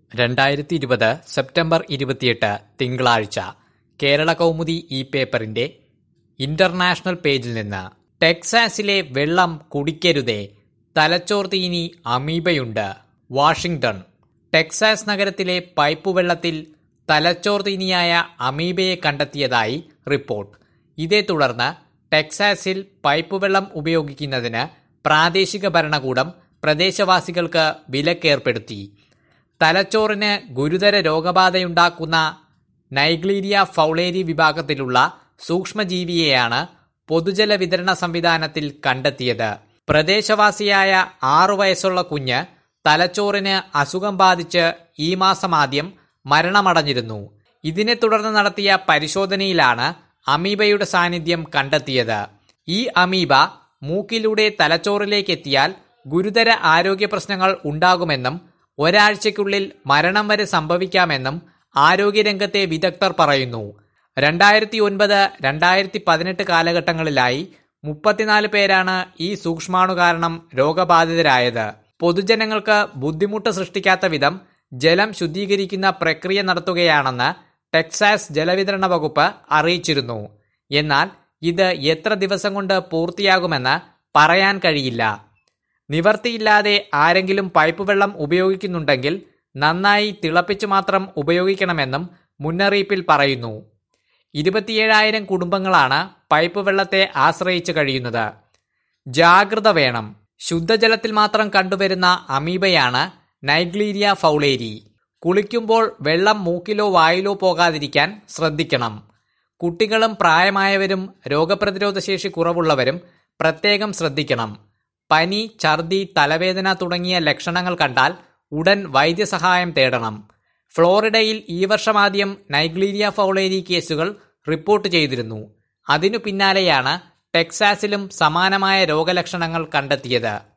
2020 September 28 തിങ്കളാഴ്ച കേരള കൗമുദി ഈ പേപ്പറിന്റെ ഇന്റർനാഷണൽ പേജിൽ നിന്ന് ടെക്സാസിലെ വെള്ളം കുടിക്കരുതേ, തലച്ചോർ തീനി അമീബയുണ്ട്. വാഷിംഗ്ടൺ. ടെക്സാസ് നഗരത്തിലെ പൈപ്പ് വെള്ളത്തിൽ തലച്ചോർ തീനിയായ അമീബയെ കണ്ടെത്തിയതായി റിപ്പോർട്ട്. ഇതേ തുടർന്ന് ടെക്സാസിൽ പൈപ്പ് വെള്ളം ഉപയോഗിക്കുന്നതിന് പ്രാദേശിക ഭരണകൂടം പ്രദേശവാസികൾക്ക് വിലക്കേർപ്പെടുത്തി. തലച്ചോറിന് ഗുരുതര രോഗബാധയുണ്ടാക്കുന്ന നൈഗ്ലീരിയ ഫൗളേരി വിഭാഗത്തിലുള്ള സൂക്ഷ്മജീവിയെയാണ് പൊതുജല വിതരണ സംവിധാനത്തിൽ കണ്ടെത്തിയത്. പ്രദേശവാസിയായ 6 വയസ്സുള്ള കുഞ്ഞ് തലച്ചോറിന് അസുഖം ബാധിച്ച് ഈ മാസം ആദ്യം മരണമടഞ്ഞിരുന്നു. ഇതിനെ തുടർന്ന് നടത്തിയ പരിശോധനയിലാണ് അമീബയുടെ സാന്നിധ്യം കണ്ടെത്തിയത്. ഈ അമീബ മൂക്കിലൂടെ തലച്ചോറിലേക്ക് എത്തിയാൽ ഗുരുതര ആരോഗ്യ പ്രശ്നങ്ങൾ ഉണ്ടാകുമെന്നും ഒരാഴ്ചയ്ക്കുള്ളിൽ മരണം വരെ സംഭവിക്കാമെന്നും ആരോഗ്യരംഗത്തെ വിദഗ്ധർ പറയുന്നു. 2009-2018 കാലഘട്ടങ്ങളിലായി 34 പേരാണ് ഈ സൂക്ഷ്മാണു കാരണം രോഗബാധിതരായത്. പൊതുജനങ്ങൾക്ക് ബുദ്ധിമുട്ട് സൃഷ്ടിക്കാത്ത വിധം ജലം ശുദ്ധീകരിക്കുന്ന പ്രക്രിയ നടത്തുകയാണെന്ന് ടെക്സാസ് ജലവിതരണ വകുപ്പ് അറിയിച്ചിരുന്നു. എന്നാൽ ഇത് എത്ര ദിവസം കൊണ്ട് പൂർത്തിയാകുമെന്ന് പറയാൻ കഴിയില്ല. നിവർത്തിയില്ലാതെ ആരെങ്കിലും പൈപ്പ് വെള്ളം ഉപയോഗിക്കുന്നുണ്ടെങ്കിൽ നന്നായി തിളപ്പിച്ചു മാത്രം ഉപയോഗിക്കണമെന്നും മുന്നറിയിപ്പിൽ പറയുന്നു. 27,000 കുടുംബങ്ങളാണ് പൈപ്പ് വെള്ളത്തെ ആശ്രയിച്ച് കഴിയുന്നത്. ജാഗ്രത വേണം. ശുദ്ധജലത്തിൽ മാത്രം കണ്ടുവരുന്ന അമീബയാണ് നൈഗ്ലീരിയ ഫൗളേരി. കുളിക്കുമ്പോൾ വെള്ളം മൂക്കിലോ വായിലോ പോകാതിരിക്കാൻ ശ്രദ്ധിക്കണം. കുട്ടികളും പ്രായമായവരും രോഗപ്രതിരോധ ശേഷി കുറവുള്ളവരും പ്രത്യേകം ശ്രദ്ധിക്കണം. പനി, ഛർദി, തലവേദന തുടങ്ങിയ ലക്ഷണങ്ങൾ കണ്ടാൽ ഉടൻ വൈദ്യസഹായം തേടണം. ഫ്ലോറിഡയിൽ ഈ വർഷമാദ്യം നൈഗ്ലീരിയ ഫൗളേരി കേസുകൾ റിപ്പോർട്ട് ചെയ്തിരുന്നു. അതിനു പിന്നാലെയാണ് ടെക്സാസിലും സമാനമായ രോഗലക്ഷണങ്ങൾ കണ്ടെത്തിയത്.